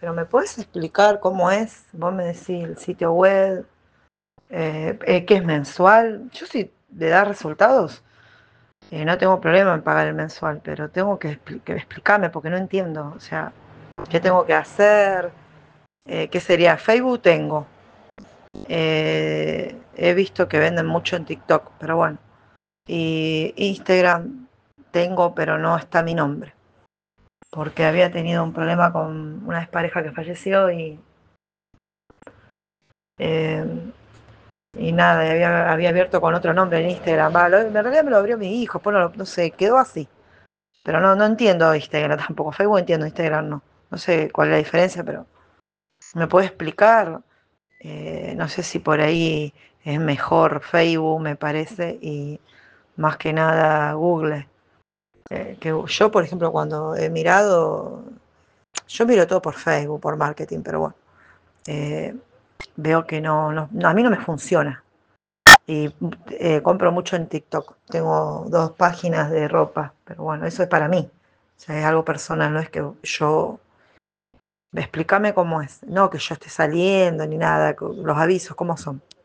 pero ¿me puedes explicar cómo es? Vos me decís el sitio web, que es mensual. Yo si le da resultados, no tengo problema en pagar el mensual, pero tengo que explicarme porque no entiendo. O sea, ¿qué tengo que hacer? ¿Qué sería? Facebook tengo. He visto que venden mucho en TikTok, pero bueno. Y Instagram tengo, pero no está mi nombre. Porque había tenido un problema con una expareja que falleció eh, y nada, había abierto con otro nombre en Instagram. En realidad me lo abrió mi hijo, pues no sé, quedó así. Pero no entiendo Instagram tampoco. Facebook entiendo, Instagram no. No sé cuál es la diferencia, pero ¿me puede explicar? No sé si por ahí es mejor Facebook, me parece, y más que nada Google. Que yo, por ejemplo, cuando he mirado, yo miro todo por Facebook, por marketing, pero bueno, eh, veo que a mí no me funciona. Y compro mucho en TikTok. Tengo 2 páginas de ropa, pero bueno, eso es para mí. O sea, es algo personal, no es que yo. Explícame cómo es. No que yo esté saliendo ni nada, los avisos, ¿cómo son?